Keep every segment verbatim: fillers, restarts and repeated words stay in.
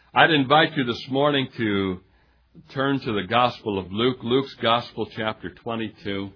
I'd invite you this morning to turn to the Gospel of Luke, Luke's Gospel, chapter twenty-two.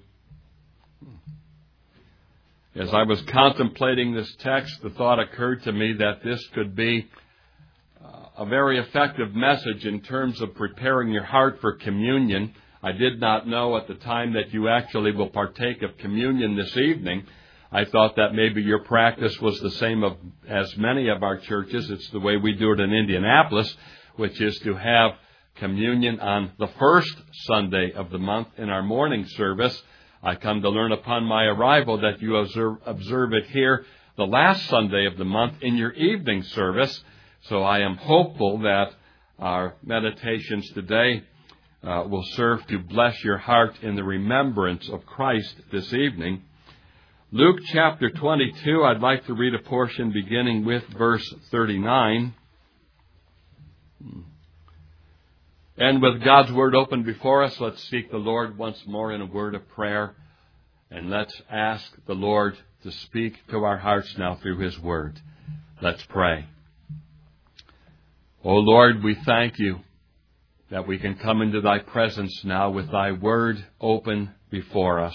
As I was contemplating this text, the thought occurred to me that this could be a very effective message in terms of preparing your heart for communion. I did not know at the time that you actually will partake of communion this evening. I thought that maybe your practice was the same of, as many of our churches. It's the way we do it in Indianapolis, which is to have communion on the first Sunday of the month in our morning service. I come to learn upon my arrival that you observe, observe it here the last Sunday of the month in your evening service. So I am hopeful that our meditations today uh, will serve to bless your heart in the remembrance of Christ this evening. Luke chapter twenty-two, I'd like to read a portion beginning with verse thirty-nine. And with God's Word open before us, let's seek the Lord once more in a word of prayer. And let's ask the Lord to speak to our hearts now through His Word. Let's pray. O Lord, we thank You that we can come into Thy presence now with Thy Word open before us.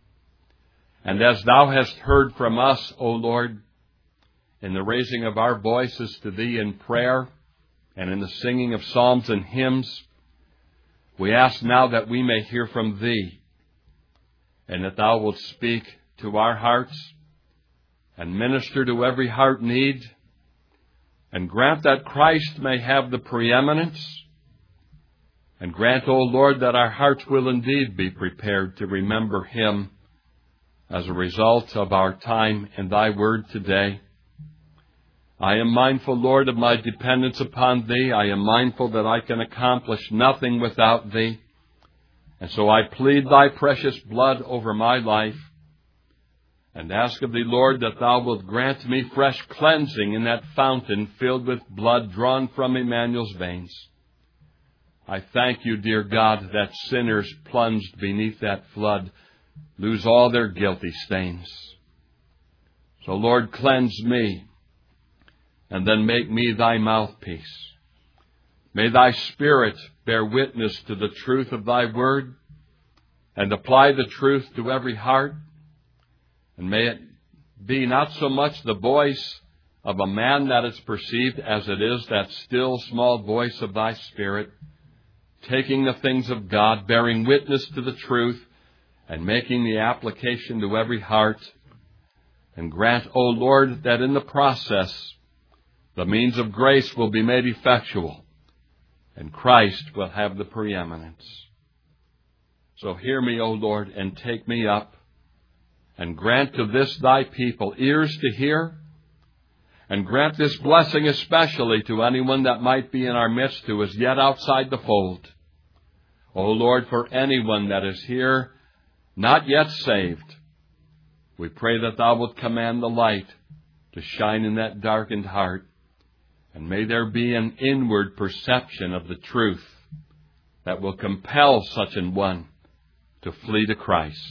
And as Thou hast heard from us, O Lord, in the raising of our voices to Thee in prayer and in the singing of psalms and hymns, we ask now that we may hear from Thee and that Thou wilt speak to our hearts and minister to every heart need, and grant that Christ may have the preeminence, and grant, O Lord, that our hearts will indeed be prepared to remember Him as a result of our time in Thy Word today. I am mindful, Lord, of my dependence upon Thee. I am mindful that I can accomplish nothing without Thee. And so I plead Thy precious blood over my life and ask of Thee, Lord, that Thou wilt grant me fresh cleansing in that fountain filled with blood drawn from Emmanuel's veins. I thank You, dear God, that sinners plunged beneath that flood lose all their guilty stains. So, Lord, cleanse me, and then make me Thy mouthpiece. May Thy Spirit bear witness to the truth of Thy Word, and apply the truth to every heart. And may it be not so much the voice of a man that is perceived as it is that still small voice of Thy Spirit, taking the things of God, bearing witness to the truth, and making the application to every heart. And grant, O Lord, that in the process the means of grace will be made effectual, and Christ will have the preeminence. So hear me, O Lord, and take me up, and grant to this Thy people ears to hear, and grant this blessing especially to anyone that might be in our midst who is yet outside the fold. O Lord, for anyone that is here not yet saved, we pray that Thou wilt command the light to shine in that darkened heart, and may there be an inward perception of the truth that will compel such an one to flee to Christ.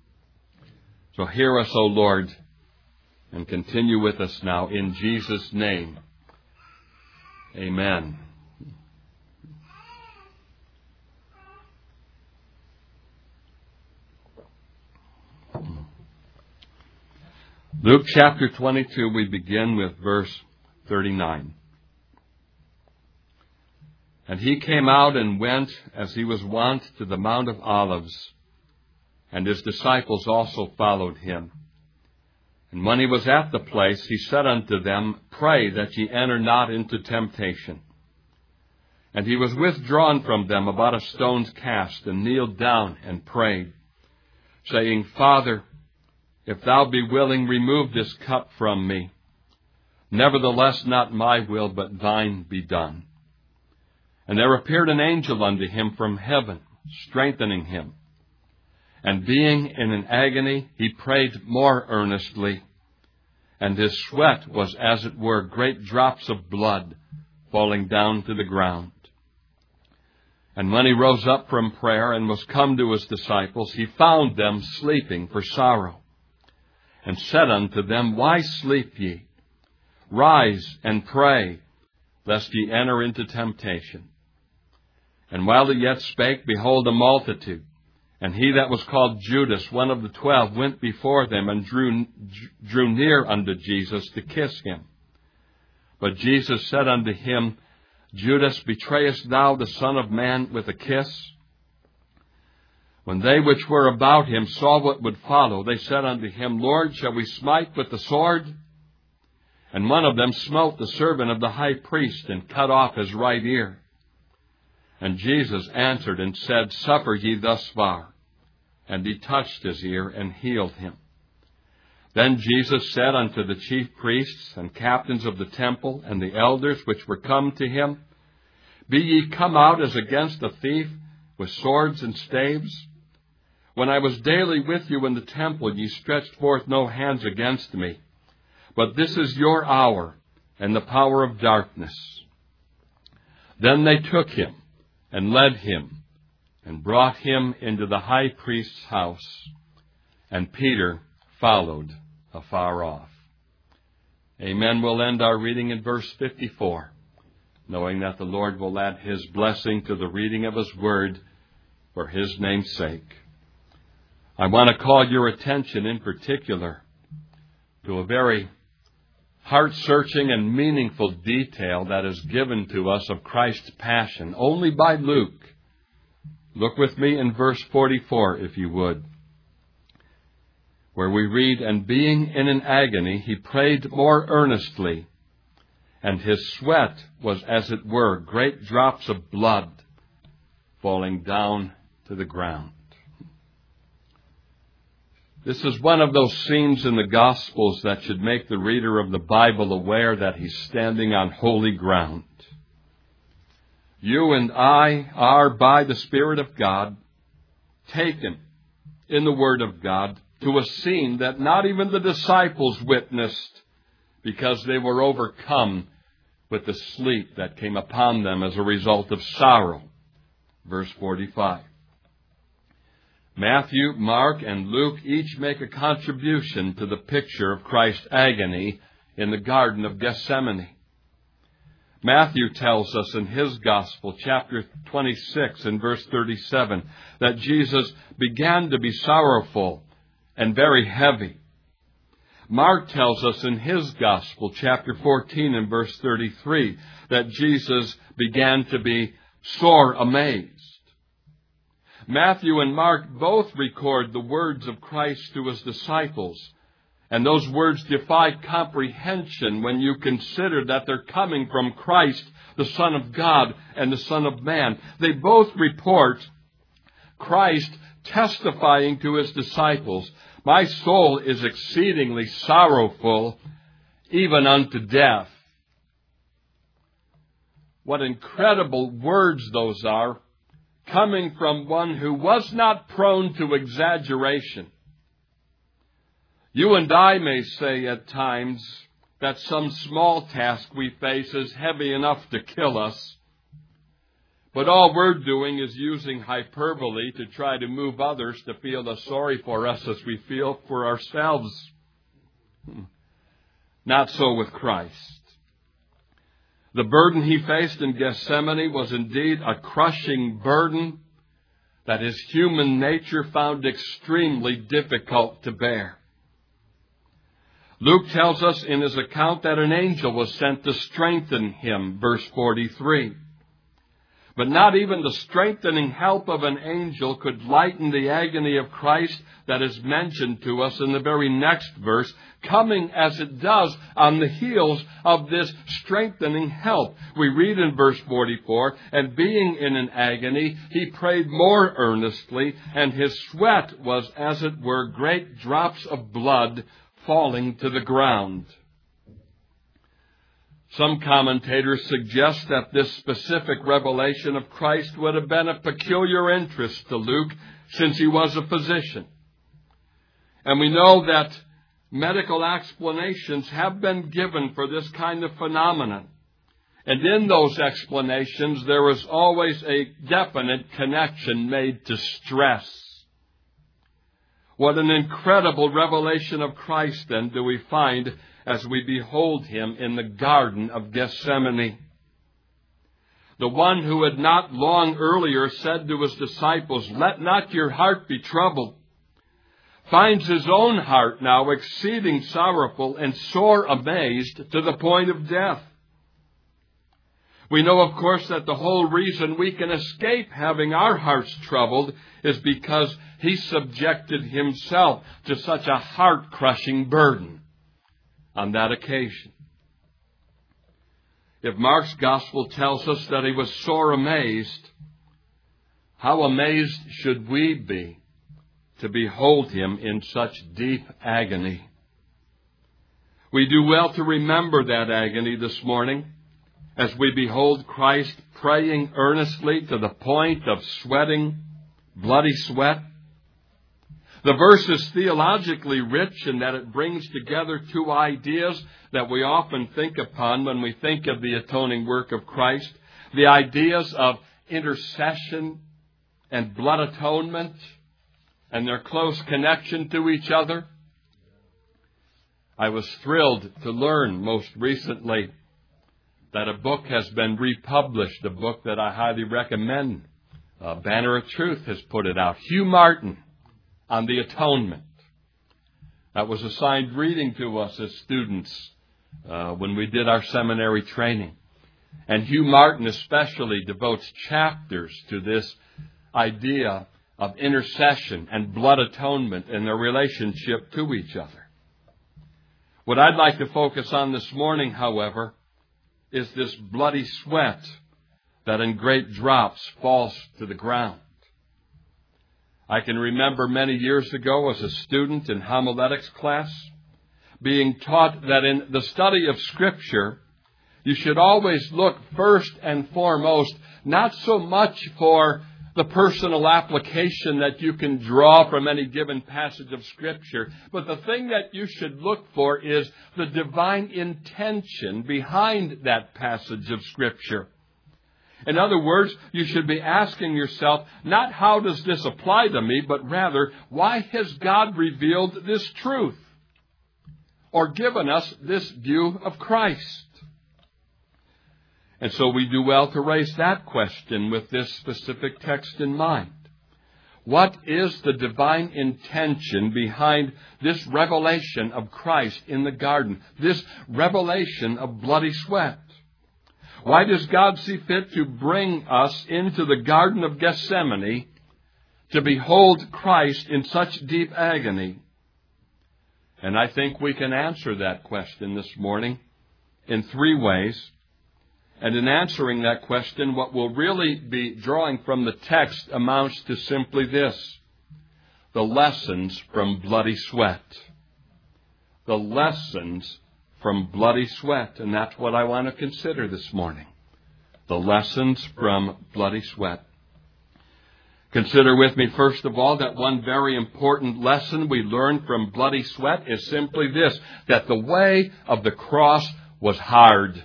So hear us, O Lord, and continue with us now in Jesus' name. Amen. Luke chapter twenty-two, we begin with verse thirty-nine. And He came out and went, as He was wont, to the Mount of Olives, and His disciples also followed Him. And when He was at the place, He said unto them, Pray that ye enter not into temptation. And He was withdrawn from them about a stone's cast, and kneeled down and prayed, saying, Father, if Thou be willing, remove this cup from me. Nevertheless, not my will, but Thine be done. And there appeared an angel unto him from heaven, strengthening him. And being in an agony, he prayed more earnestly. And his sweat was, as it were, great drops of blood falling down to the ground. And when he rose up from prayer and was come to his disciples, he found them sleeping for sorrow, and said unto them, Why sleep ye? Rise and pray, lest ye enter into temptation. And while he yet spake, behold, a multitude. And he that was called Judas, one of the twelve, went before them, and drew, drew near unto Jesus to kiss him. But Jesus said unto him, Judas, betrayest thou the Son of Man with a kiss? When they which were about him saw what would follow, they said unto him, Lord, shall we smite with the sword? And one of them smote the servant of the high priest, and cut off his right ear. And Jesus answered and said, Suffer ye thus far. And he touched his ear and healed him. Then Jesus said unto the chief priests and captains of the temple and the elders which were come to him, Be ye come out as against a thief with swords and staves? When I was daily with you in the temple, ye stretched forth no hands against me. But this is your hour and the power of darkness. Then they took him and led him and brought him into the high priest's house. And Peter followed afar off. Amen. We'll end our reading in verse fifty-four, knowing that the Lord will add his blessing to the reading of his word for his name's sake. I want to call your attention in particular to a very heart-searching and meaningful detail that is given to us of Christ's passion only by Luke. Look with me in verse forty-four, if you would, where we read, And being in an agony, he prayed more earnestly, and his sweat was as it were great drops of blood falling down to the ground. This is one of those scenes in the Gospels that should make the reader of the Bible aware that he's standing on holy ground. You and I are, by the Spirit of God, taken in the Word of God to a scene that not even the disciples witnessed, because they were overcome with the sleep that came upon them as a result of sorrow. Verse forty-five. Matthew, Mark, and Luke each make a contribution to the picture of Christ's agony in the Garden of Gethsemane. Matthew tells us in his Gospel, chapter twenty-six and verse thirty-seven, that Jesus began to be sorrowful and very heavy. Mark tells us in his Gospel, chapter fourteen and verse thirty-three, that Jesus began to be sore amazed. Matthew and Mark both record the words of Christ to his disciples, and those words defy comprehension when you consider that they're coming from Christ, the Son of God and the Son of Man. They both report Christ testifying to his disciples, My soul is exceedingly sorrowful, even unto death. What incredible words those are, coming from one who was not prone to exaggeration. You and I may say at times that some small task we face is heavy enough to kill us, but all we're doing is using hyperbole to try to move others to feel as sorry for us as we feel for ourselves. Not so with Christ. The burden he faced in Gethsemane was indeed a crushing burden that his human nature found extremely difficult to bear. Luke tells us in his account that an angel was sent to strengthen him, verse forty-three. But not even the strengthening help of an angel could lighten the agony of Christ that is mentioned to us in the very next verse, coming as it does on the heels of this strengthening help. We read in verse forty-four, And being in an agony, he prayed more earnestly, and his sweat was as it were great drops of blood falling to the ground. Some commentators suggest that this specific revelation of Christ would have been of peculiar interest to Luke, since he was a physician. And we know that medical explanations have been given for this kind of phenomenon. And in those explanations, there is always a definite connection made to stress. What an incredible revelation of Christ, then, do we find as we behold him in the Garden of Gethsemane. the one who had not long earlier said to his disciples, "Let not your heart be troubled," finds his own heart now exceeding sorrowful and sore amazed to the point of death. We know, of course, that the whole reason we can escape having our hearts troubled is because he subjected himself to such a heart-crushing burden on that occasion. If Mark's gospel tells us that he was sore amazed, how amazed should we be to behold him in such deep agony? We do well to remember that agony this morning as we behold Christ praying earnestly to the point of sweating bloody sweat. The verse is theologically rich in that it brings together two ideas that we often think upon when we think of the atoning work of Christ. The ideas of intercession and blood atonement and their close connection to each other. I was thrilled to learn most recently that a book has been republished, a book that I highly recommend. Uh, Banner of Truth has put it out. Hugh Martin on the atonement. That was assigned reading to us as students uh, when we did our seminary training. And Hugh Martin especially devotes chapters to this idea of intercession and blood atonement and their relationship to each other. What I'd like to focus on this morning, however, is this bloody sweat that in great drops falls to the ground. I can remember many years ago as a student in homiletics class being taught that in the study of Scripture, you should always look first and foremost not so much for the personal application that you can draw from any given passage of Scripture, but the thing that you should look for is the divine intention behind that passage of Scripture. In other words, you should be asking yourself, not how does this apply to me, but rather, why has God revealed this truth or given us this view of Christ? And so we do well to raise that question with this specific text in mind. What is the divine intention behind this revelation of Christ in the garden, this revelation of bloody sweat? Why does God see fit to bring us into the Garden of Gethsemane to behold Christ in such deep agony? And I think we can answer that question this morning in three ways. And in answering that question, what we'll really be drawing from the text amounts to simply this: the lessons from bloody sweat. The lessons from bloody sweat. And that's what I want to consider this morning. The lessons from bloody sweat. Consider with me, first of all, that one very important lesson we learn from bloody sweat is simply this: that the way of the cross was hard.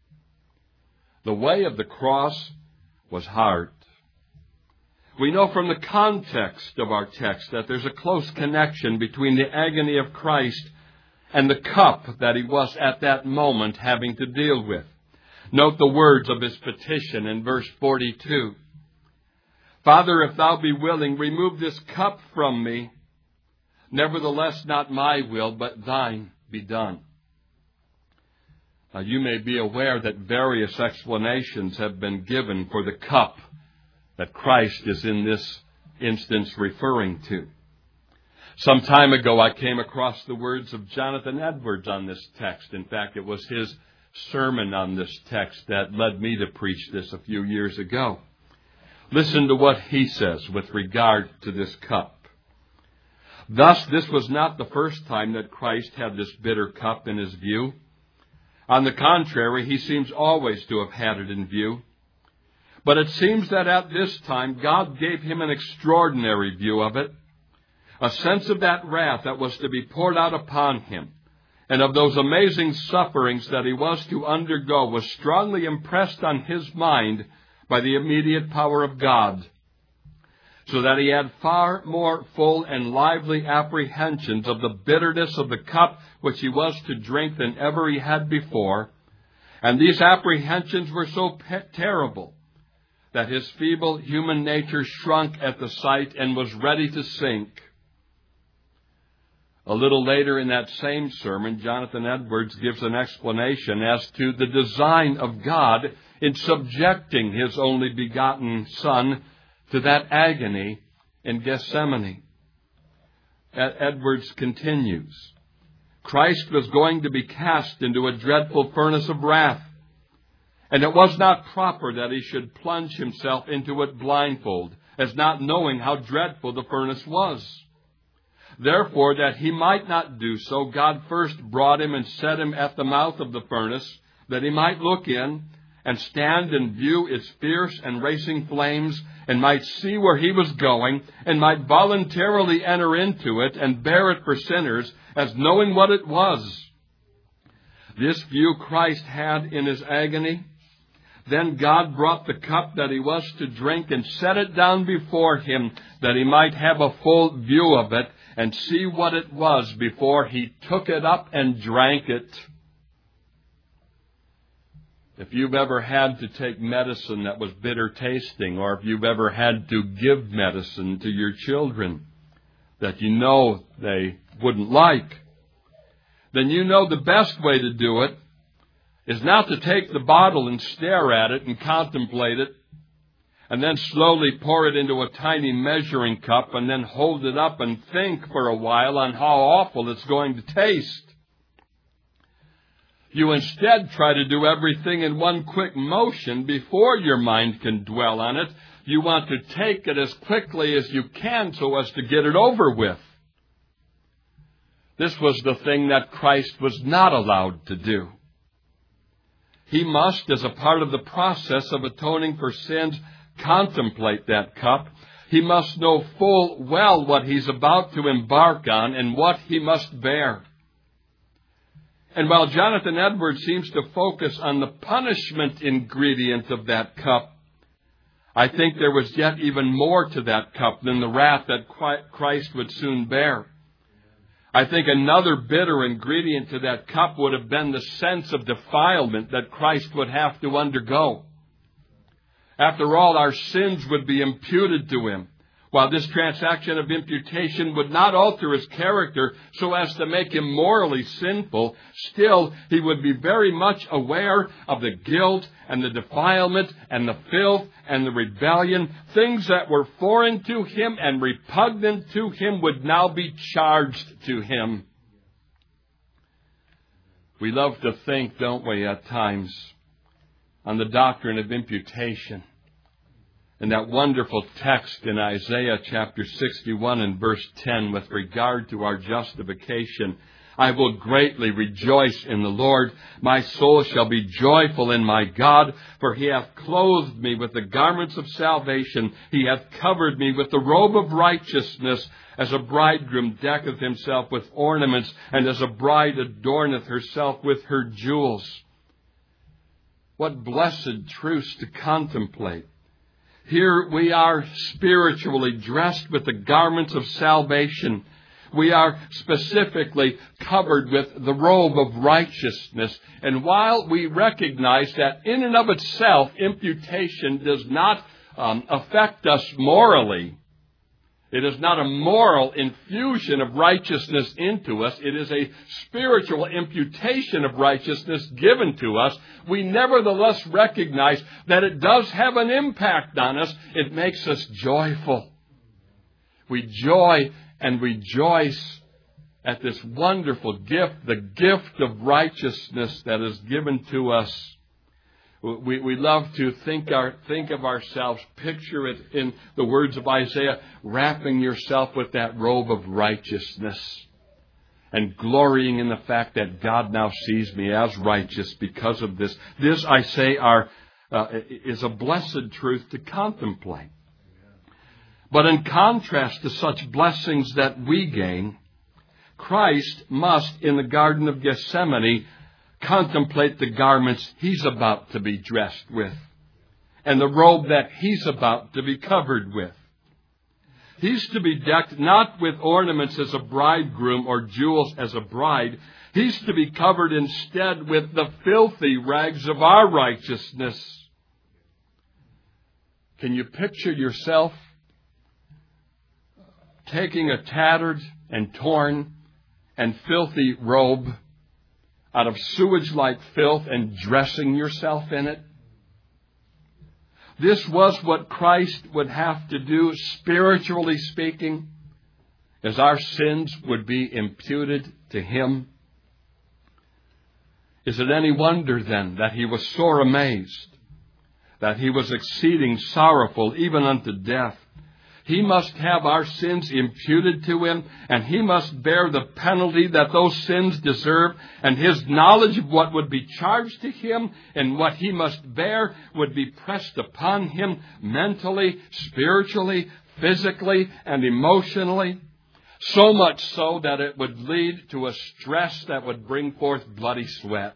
The way of the cross was hard. We know from the context of our text that there's a close connection between the agony of Christ and the cup that he was at that moment having to deal with. Note the words of his petition in verse forty-two. "Father, if thou be willing, remove this cup from me. Nevertheless, not my will, but thine be done." Now, you may be aware that various explanations have been given for the cup that Christ is in this instance referring to. Some time ago, I came across the words of Jonathan Edwards on this text. In fact, it was his sermon on this text that led me to preach this a few years ago. Listen to what he says with regard to this cup. "Thus, this was not the first time that Christ had this bitter cup in his view. On the contrary, he seems always to have had it in view. But it seems that at this time, God gave him an extraordinary view of it, a sense of that wrath that was to be poured out upon him, and of those amazing sufferings that he was to undergo was strongly impressed on his mind by the immediate power of God, so that he had far more full and lively apprehensions of the bitterness of the cup which he was to drink than ever he had before. And these apprehensions were so pe- terrible that his feeble human nature shrunk at the sight and was ready to sink. A little later in that same sermon, Jonathan Edwards gives an explanation as to the design of God in subjecting his only begotten Son to that agony in Gethsemane. Edwards continues, Christ was going to be cast into a dreadful furnace of wrath, and it was not proper that he should plunge himself into it blindfold, as not knowing how dreadful the furnace was. Therefore, that he might not do so, God first brought him and set him at the mouth of the furnace, that he might look in and stand and view its fierce and racing flames, and might see where he was going, and might voluntarily enter into it and bear it for sinners, as knowing what it was. This view Christ had in his agony. Then God brought the cup that he was to drink and set it down before him, that he might have a full view of it and see what it was before he took it up and drank it. If you've ever had to take medicine that was bitter tasting, or if you've ever had to give medicine to your children that you know they wouldn't like, then you know the best way to do it is not to take the bottle and stare at it and contemplate it, and then slowly pour it into a tiny measuring cup and then hold it up and think for a while on how awful it's going to taste. You instead try to do everything in one quick motion before your mind can dwell on it. You want to take it as quickly as you can so as to get it over with. This was the thing that Christ was not allowed to do. He must, as a part of the process of atoning for sins, contemplate that cup. He must know full well what he's about to embark on and what he must bear. And while Jonathan Edwards seems to focus on the punishment ingredient of that cup, I think there was yet even more to that cup than the wrath that Christ would soon bear. I think another bitter ingredient to that cup would have been the sense of defilement that Christ would have to undergo. After all, our sins would be imputed to him. While this transaction of imputation would not alter his character so as to make him morally sinful, still he would be very much aware of the guilt and the defilement and the filth and the rebellion. Things that were foreign to him and repugnant to him would now be charged to him. We love to think, don't we, at times, on the doctrine of imputation. And that wonderful text in Isaiah chapter sixty-one and verse ten with regard to our justification. I will greatly rejoice in the Lord. My soul shall be joyful in my God, for he hath clothed me with the garments of salvation. He hath covered me with the robe of righteousness, as a bridegroom decketh himself with ornaments, and as a bride adorneth herself with her jewels. What blessed truths to contemplate. Here we are spiritually dressed with the garments of salvation. We are specifically covered with the robe of righteousness. And while we recognize that in and of itself, imputation does not um, affect us morally, it is not a moral infusion of righteousness into us. It is a spiritual imputation of righteousness given to us. We nevertheless recognize that it does have an impact on us. It makes us joyful. We joy and rejoice at this wonderful gift, the gift of righteousness that is given to us. We, we love to think our think of ourselves, picture it in the words of Isaiah, wrapping yourself with that robe of righteousness and glorying in the fact that God now sees me as righteous because of this. This, I say, are, uh, is a blessed truth to contemplate. But in contrast to such blessings that we gain, Christ must, in the Garden of Gethsemane, contemplate the garments he's about to be dressed with and the robe that he's about to be covered with. He's to be decked not with ornaments as a bridegroom or jewels as a bride. He's to be covered instead with the filthy rags of our righteousness. Can you picture yourself taking a tattered and torn and filthy robe out of sewage-like filth and dressing yourself in it? This was what Christ would have to do, spiritually speaking, as our sins would be imputed to Him. Is it any wonder then that He was sore amazed, that He was exceeding sorrowful even unto death? He must have our sins imputed to Him, and He must bear the penalty that those sins deserve, and His knowledge of what would be charged to Him and what He must bear would be pressed upon Him mentally, spiritually, physically, and emotionally. So much so that it would lead to a stress that would bring forth bloody sweat.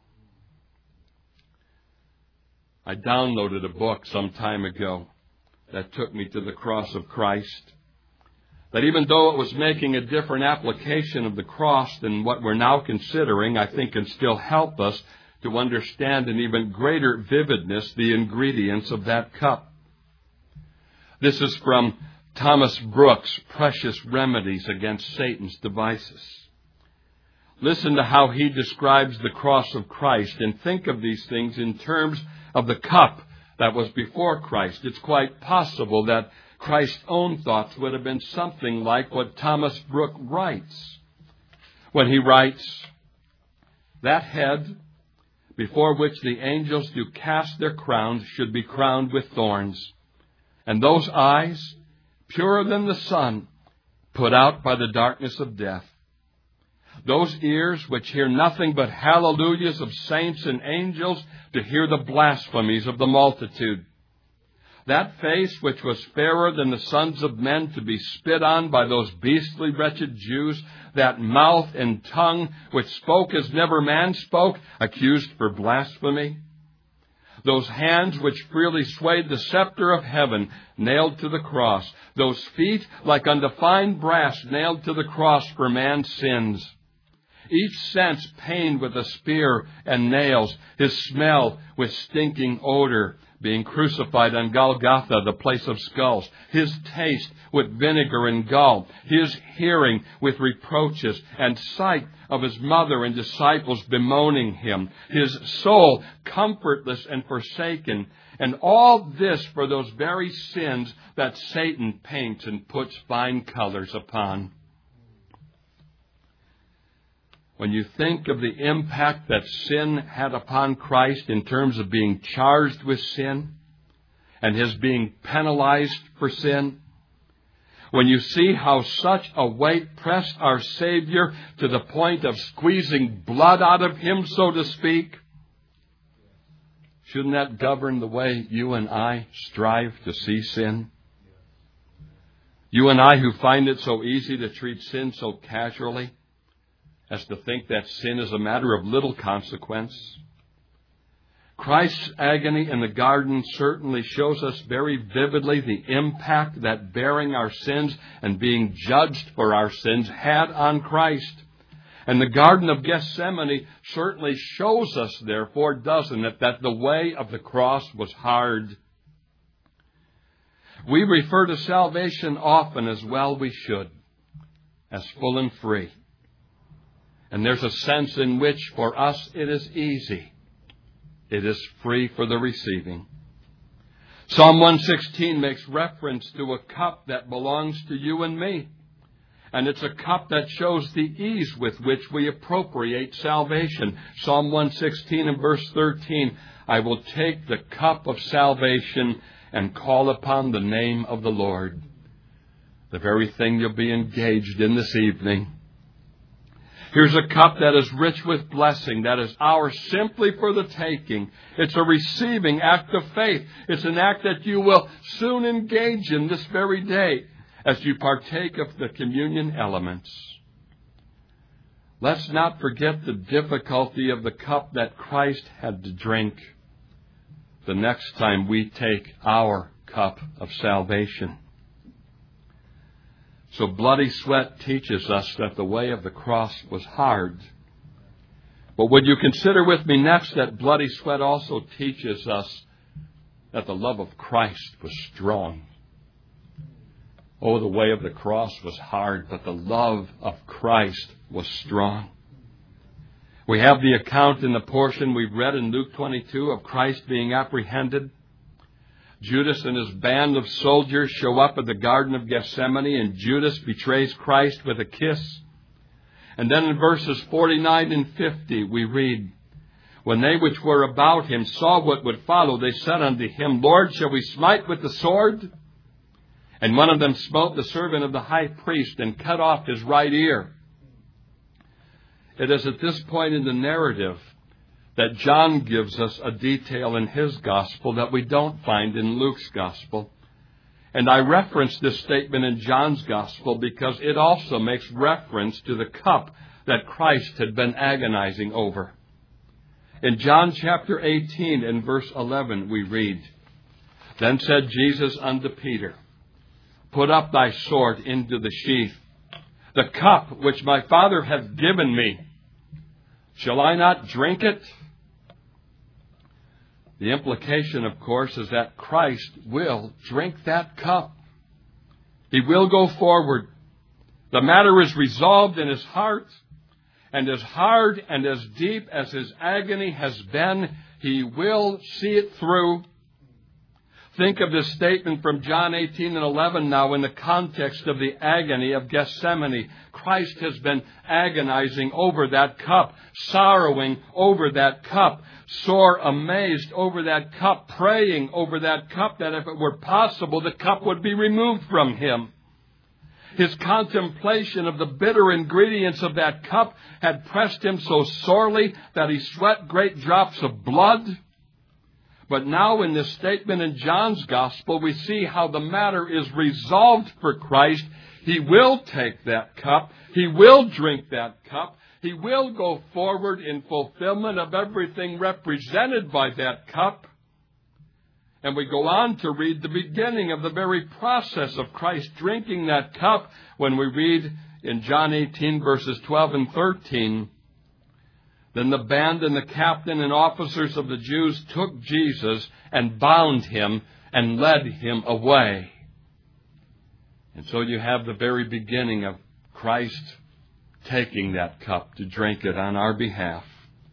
I downloaded a book some time ago that took me to the cross of Christ. That even though it was making a different application of the cross than what we're now considering, I think can still help us to understand in even greater vividness the ingredients of that cup. This is from Thomas Brooks' Precious Remedies Against Satan's Devices. Listen to how he describes the cross of Christ, and think of these things in terms of the cup that was before Christ. It's quite possible that Christ's own thoughts would have been something like what Thomas Brooks writes when he writes, "That head before which the angels do cast their crowns should be crowned with thorns, and those eyes, purer than the sun, put out by the darkness of death. Those ears which hear nothing but hallelujahs of saints and angels to hear the blasphemies of the multitude. That face which was fairer than the sons of men to be spit on by those beastly wretched Jews, that mouth and tongue which spoke as never man spoke, accused for blasphemy. Those hands which freely swayed the scepter of heaven, nailed to the cross. Those feet like unto fine brass, nailed to the cross for man's sins. Each sense pained with a spear and nails, his smell with stinking odor, being crucified on Golgotha, the place of skulls, his taste with vinegar and gall, his hearing with reproaches, and sight of his mother and disciples bemoaning him, his soul comfortless and forsaken, and all this for those very sins that Satan paints and puts fine colors upon." When you think of the impact that sin had upon Christ in terms of being charged with sin and His being penalized for sin, when you see how such a weight pressed our Savior to the point of squeezing blood out of Him, so to speak, shouldn't that govern the way you and I strive to see sin? You and I who find it so easy to treat sin so casually, as to think that sin is a matter of little consequence. Christ's agony in the garden certainly shows us very vividly the impact that bearing our sins and being judged for our sins had on Christ. And the Garden of Gethsemane certainly shows us, therefore, doesn't it, that the way of the cross was hard. We refer to salvation often, as well we should, as full and free. And there's a sense in which for us it is easy. It is free for the receiving. Psalm one sixteen makes reference to a cup that belongs to you and me. And it's a cup that shows the ease with which we appropriate salvation. Psalm one sixteen and verse thirteen, "I will take the cup of salvation and call upon the name of the Lord." The very thing you'll be engaged in this evening. Here's a cup that is rich with blessing, that is ours simply for the taking. It's a receiving act of faith. It's an act that you will soon engage in this very day as you partake of the communion elements. Let's not forget the difficulty of the cup that Christ had to drink the next time we take our cup of salvation. So bloody sweat teaches us that the way of the cross was hard. But would you consider with me next that bloody sweat also teaches us that the love of Christ was strong. Oh, the way of the cross was hard, but the love of Christ was strong. We have the account in the portion we've read in Luke twenty-two of Christ being apprehended. Judas and his band of soldiers show up at the Garden of Gethsemane, and Judas betrays Christ with a kiss. And then in verses forty-nine and fifty we read, when they which were about him saw what would follow, they said unto him, Lord, shall we smite with the sword? And one of them smote the servant of the high priest and cut off his right ear. It is at this point in the narrative that John gives us a detail in his gospel that we don't find in Luke's gospel. And I reference this statement in John's gospel because it also makes reference to the cup that Christ had been agonizing over. In John chapter eighteen and verse eleven we read, Then said Jesus unto Peter, Put up thy sword into the sheath. The cup which my Father hath given me, shall I not drink it? The implication, of course, is that Christ will drink that cup. He will go forward. The matter is resolved in his heart, and as hard and as deep as his agony has been, he will see it through. Think of this statement from John eighteen and eleven now in the context of the agony of Gethsemane. Christ has been agonizing over that cup, sorrowing over that cup, sore amazed over that cup, praying over that cup that if it were possible, the cup would be removed from him. His contemplation of the bitter ingredients of that cup had pressed him so sorely that he sweat great drops of blood. But now in this statement in John's gospel, we see how the matter is resolved for Christ. He will take that cup. He will drink that cup. He will go forward in fulfillment of everything represented by that cup. And we go on to read the beginning of the very process of Christ drinking that cup when we read in John eighteen verses twelve and thirteen. Then the band and the captain and officers of the Jews took Jesus and bound him and led him away. And so you have the very beginning of Christ taking that cup to drink it on our behalf.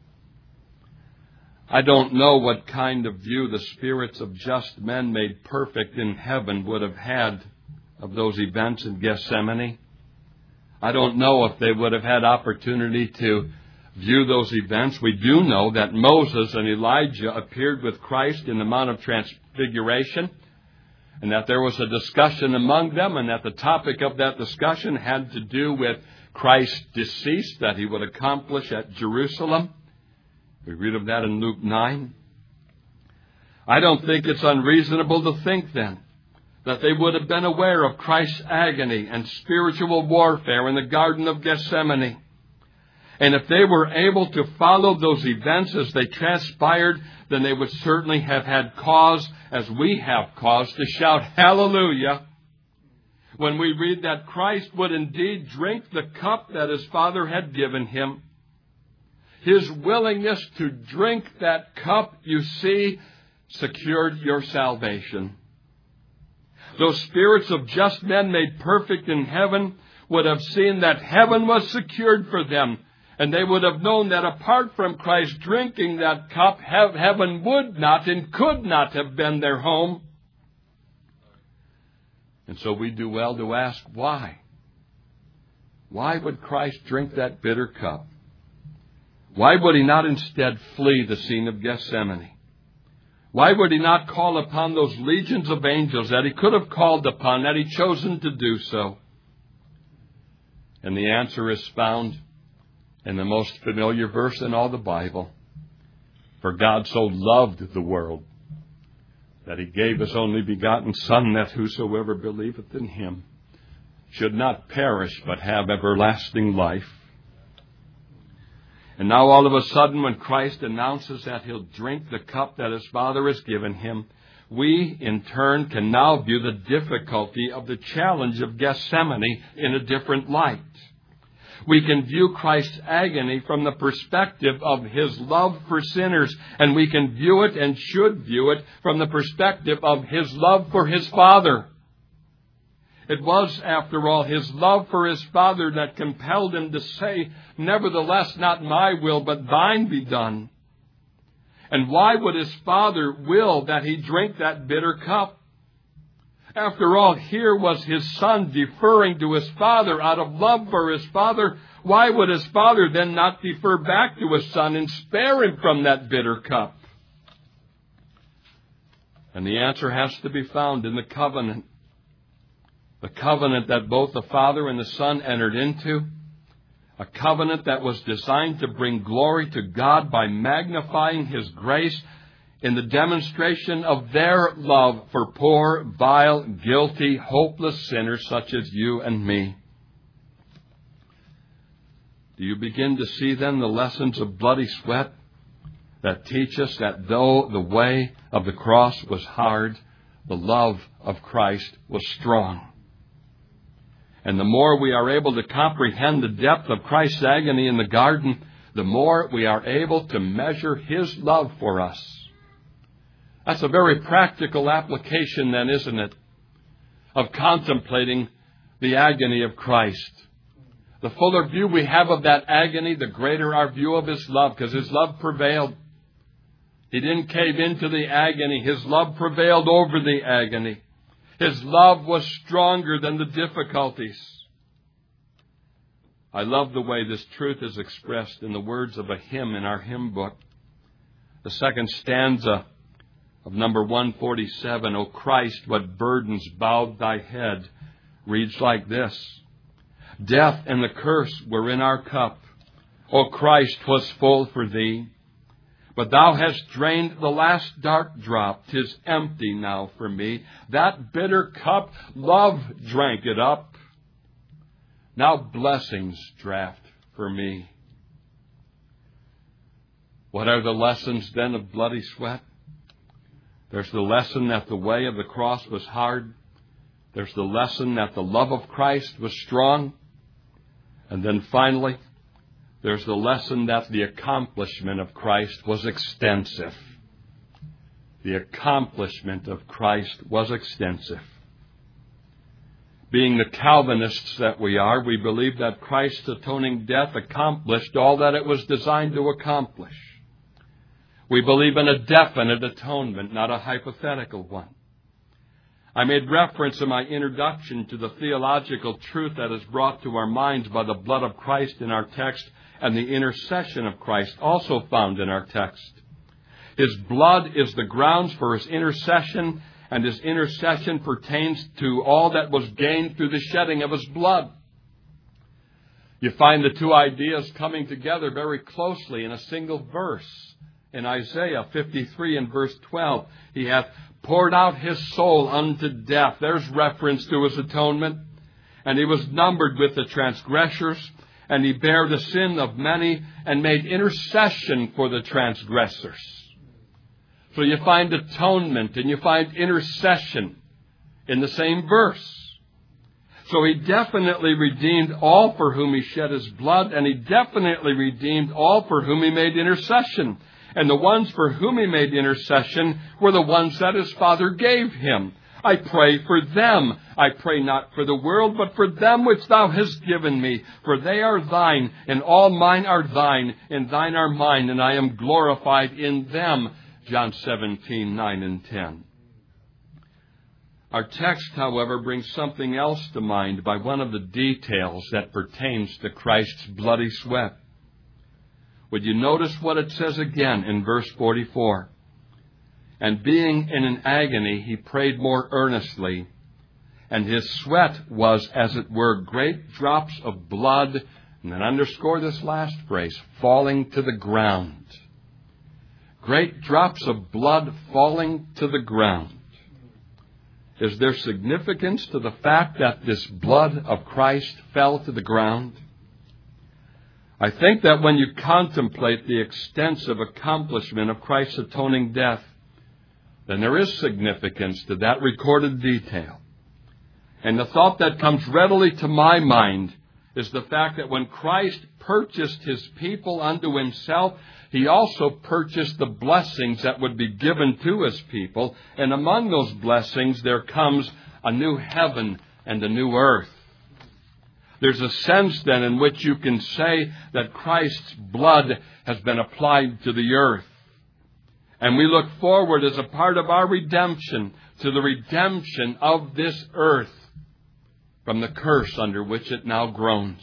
I don't know what kind of view the spirits of just men made perfect in heaven would have had of those events in Gethsemane. I don't know if they would have had opportunity to view those events. We do know that Moses and Elijah appeared with Christ in the Mount of Transfiguration, and that there was a discussion among them, and that the topic of that discussion had to do with Christ's decease that he would accomplish at Jerusalem. We read of that in Luke nine. I don't think it's unreasonable to think then that they would have been aware of Christ's agony and spiritual warfare in the Garden of Gethsemane. And if they were able to follow those events as they transpired, then they would certainly have had cause, as we have cause, to shout hallelujah when we read that Christ would indeed drink the cup that his Father had given him. His willingness to drink that cup, you see, secured your salvation. Those spirits of just men made perfect in heaven would have seen that heaven was secured for them. And they would have known that apart from Christ drinking that cup, heaven would not and could not have been their home. And so we do well to ask why. Why would Christ drink that bitter cup? Why would he not instead flee the scene of Gethsemane? Why would he not call upon those legions of angels that he could have called upon, that he chosen to do so? And the answer is found in the most familiar verse in all the Bible. For God so loved the world that he gave his only begotten Son, that whosoever believeth in him should not perish but have everlasting life. And now all of a sudden, when Christ announces that he'll drink the cup that his Father has given him, we in turn can now view the difficulty of the challenge of Gethsemane in a different light. We can view Christ's agony from the perspective of His love for sinners, and we can view it and should view it from the perspective of His love for His Father. It was, after all, His love for His Father that compelled Him to say, "Nevertheless, not my will, but thine be done." And why would His Father will that He drink that bitter cup? After all, here was His Son deferring to His Father out of love for His Father. Why would His Father then not defer back to His Son and spare Him from that bitter cup? And the answer has to be found in the covenant. The covenant that both the Father and the Son entered into. A covenant that was designed to bring glory to God by magnifying His grace in the demonstration of their love for poor, vile, guilty, hopeless sinners such as you and me. Do you begin to see then the lessons of bloody sweat that teach us that though the way of the cross was hard, the love of Christ was strong? And the more we are able to comprehend the depth of Christ's agony in the garden, the more we are able to measure His love for us. That's a very practical application then, isn't it, of contemplating the agony of Christ. The fuller view we have of that agony, the greater our view of His love, because His love prevailed. He didn't cave into the agony. His love prevailed over the agony. His love was stronger than the difficulties. I love the way this truth is expressed in the words of a hymn in our hymn book. The second stanza of number one forty-seven, "O Christ, what burdens bowed thy head," reads like this. "Death and the curse were in our cup. O Christ, 'twas full for thee. But thou hast drained the last dark drop. 'Tis empty now for me. That bitter cup, love drank it up. Now blessings draft for me." What are the lessons then of bloody sweat? There's the lesson that the way of the cross was hard. There's the lesson that the love of Christ was strong. And then finally, there's the lesson that the accomplishment of Christ was extensive. The accomplishment of Christ was extensive. Being the Calvinists that we are, we believe that Christ's atoning death accomplished all that it was designed to accomplish. We believe in a definite atonement, not a hypothetical one. I made reference in my introduction to the theological truth that is brought to our minds by the blood of Christ in our text and the intercession of Christ also found in our text. His blood is the grounds for His intercession, and His intercession pertains to all that was gained through the shedding of His blood. You find the two ideas coming together very closely in a single verse. In Isaiah fifty-three and verse twelve, He hath poured out His soul unto death. There's reference to His atonement. And He was numbered with the transgressors, and He bare the sin of many and made intercession for the transgressors. So you find atonement and you find intercession in the same verse. So He definitely redeemed all for whom He shed His blood, and He definitely redeemed all for whom He made intercession. And the ones for whom He made intercession were the ones that His Father gave Him. I pray for them. I pray not for the world, but for them which Thou hast given me. For they are Thine, and all mine are Thine, and Thine are mine, and I am glorified in them. John seventeen, nine and ten. Our text, however, brings something else to mind by one of the details that pertains to Christ's bloody sweat. Would you notice what it says again in verse forty-four? And being in an agony, He prayed more earnestly, and His sweat was, as it were, great drops of blood, and then underscore this last phrase, falling to the ground. Great drops of blood falling to the ground. Is there significance to the fact that this blood of Christ fell to the ground? I think that when you contemplate the extensive accomplishment of Christ's atoning death, then there is significance to that recorded detail. And the thought that comes readily to my mind is the fact that when Christ purchased His people unto Himself, He also purchased the blessings that would be given to His people. And among those blessings, there comes a new heaven and a new earth. There's a sense then in which you can say that Christ's blood has been applied to the earth. And we look forward as a part of our redemption to the redemption of this earth from the curse under which it now groans.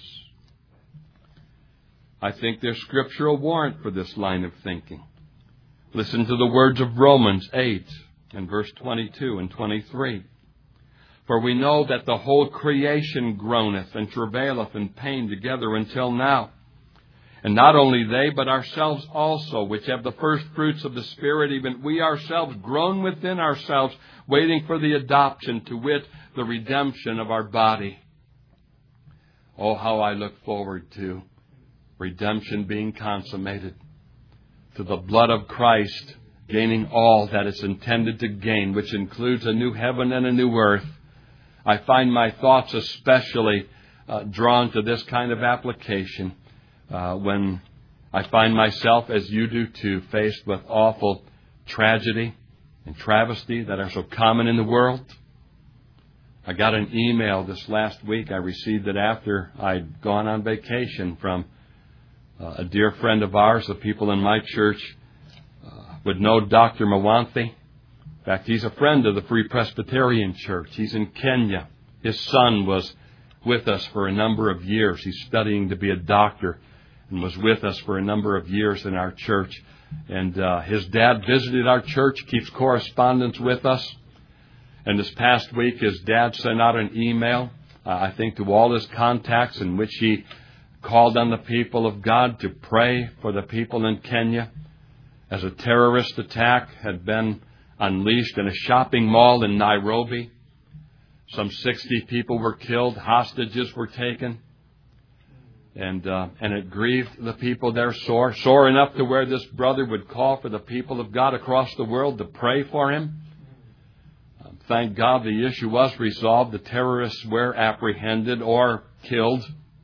I think there's scriptural warrant for this line of thinking. Listen to the words of Romans eight and verse twenty-two and twenty-three. For we know that the whole creation groaneth and travaileth in pain together until now. And not only they, but ourselves also, which have the first fruits of the Spirit, even we ourselves groan within ourselves, waiting for the adoption, to wit, the redemption of our body. Oh, how I look forward to redemption being consummated, to the blood of Christ gaining all that it's intended to gain, which includes a new heaven and a new earth. I find my thoughts especially uh, drawn to this kind of application uh, when I find myself, as you do too, faced with awful tragedy and travesty that are so common in the world. I got an email this last week. I received it after I'd gone on vacation from uh, a dear friend of ours. The people in my church uh, would know Doctor Mwanthi. In fact, he's a friend of the Free Presbyterian Church. He's in Kenya. His son was with us for a number of years. He's studying to be a doctor and was with us for a number of years in our church. And uh, his dad visited our church, keeps correspondence with us. And this past week, his dad sent out an email, uh, I think, to all his contacts, in which he called on the people of God to pray for the people in Kenya, as a terrorist attack had been unleashed in a shopping mall in Nairobi. Some sixty people were killed, hostages were taken, and uh, and it grieved the people there sore, sore enough to where this brother would call for the people of God across the world to pray for him. Um, thank God the issue was resolved. The terrorists were apprehended or killed.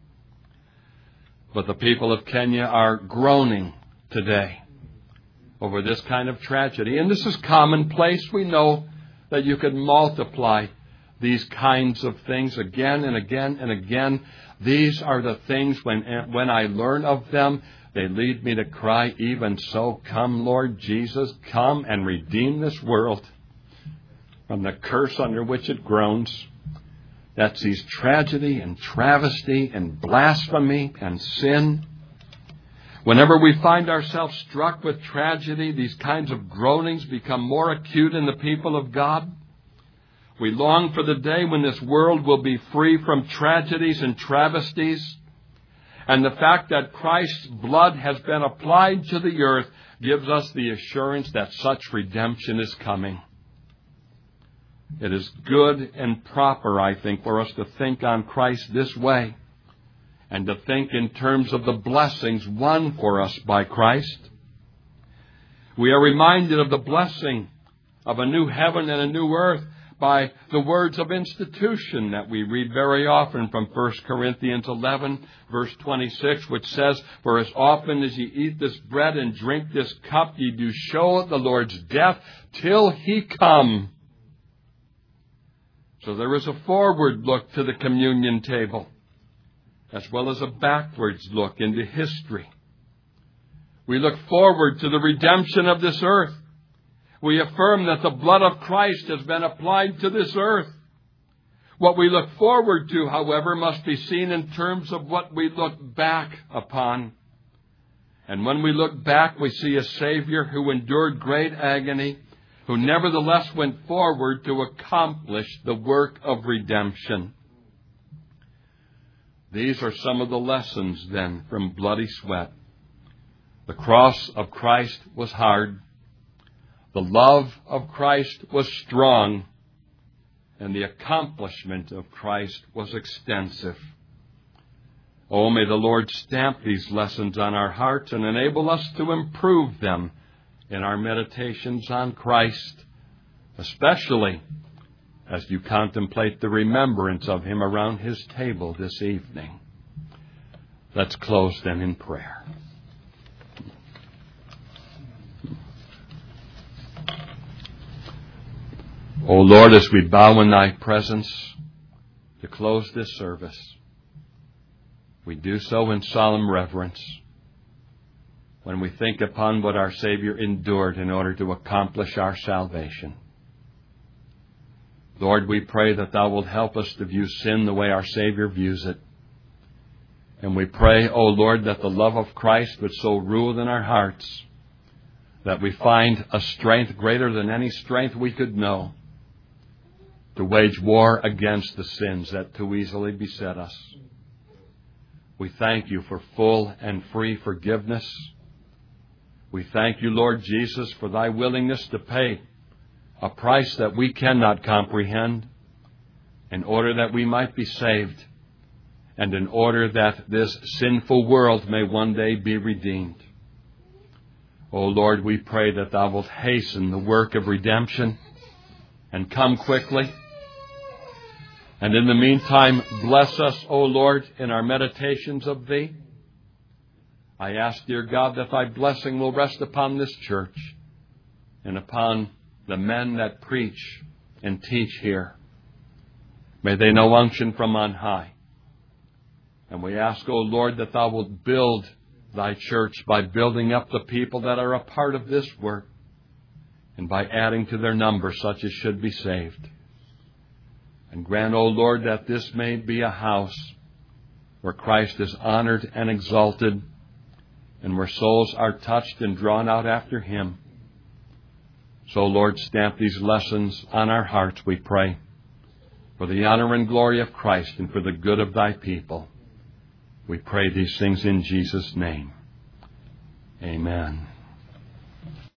But the people of Kenya are groaning today over this kind of tragedy. And this is commonplace. We know that you could multiply these kinds of things again and again and again. These are the things when, when I learn of them, they lead me to cry, even so, come, Lord Jesus, come and redeem this world from the curse under which it groans. That's these tragedy and travesty and blasphemy and sin. Whenever we find ourselves struck with tragedy, these kinds of groanings become more acute in the people of God. We long for the day when this world will be free from tragedies and travesties. And the fact that Christ's blood has been applied to the earth gives us the assurance that such redemption is coming. It is good and proper, I think, for us to think on Christ this way, and to think in terms of the blessings won for us by Christ. We are reminded of the blessing of a new heaven and a new earth by the words of institution that we read very often from First Corinthians eleven, verse twenty-six, which says, For as often as ye eat this bread and drink this cup, ye do show the Lord's death till He come. So there is a forward look to the communion table, as well as a backwards look into history. We look forward to the redemption of this earth. We affirm that the blood of Christ has been applied to this earth. What we look forward to, however, must be seen in terms of what we look back upon. And when we look back, we see a Savior who endured great agony, who nevertheless went forward to accomplish the work of redemption. These are some of the lessons, then, from bloody sweat. The cross of Christ was hard. The love of Christ was strong. And the accomplishment of Christ was extensive. Oh, may the Lord stamp these lessons on our hearts and enable us to improve them in our meditations on Christ, especially as you contemplate the remembrance of Him around His table this evening. Let's close then in prayer. O Lord, as we bow in Thy presence to close this service, we do so in solemn reverence when we think upon what our Savior endured in order to accomplish our salvation. Lord, we pray that Thou wilt help us to view sin the way our Savior views it. And we pray, O Lord, that the love of Christ would so rule in our hearts that we find a strength greater than any strength we could know to wage war against the sins that too easily beset us. We thank You for full and free forgiveness. We thank You, Lord Jesus, for Thy willingness to pay a price that we cannot comprehend in order that we might be saved and in order that this sinful world may one day be redeemed. O Lord, we pray that Thou wilt hasten the work of redemption and come quickly. And in the meantime, bless us, O Lord, in our meditations of Thee. I ask, dear God, that Thy blessing will rest upon this church and upon the men that preach and teach here. May they know unction from on high. And we ask, O Lord, that Thou wilt build Thy church by building up the people that are a part of this work and by adding to their number such as should be saved. And grant, O Lord, that this may be a house where Christ is honored and exalted and where souls are touched and drawn out after Him. So, Lord, stamp these lessons on our hearts, we pray, for the honor and glory of Christ and for the good of Thy people. We pray these things in Jesus' name. Amen.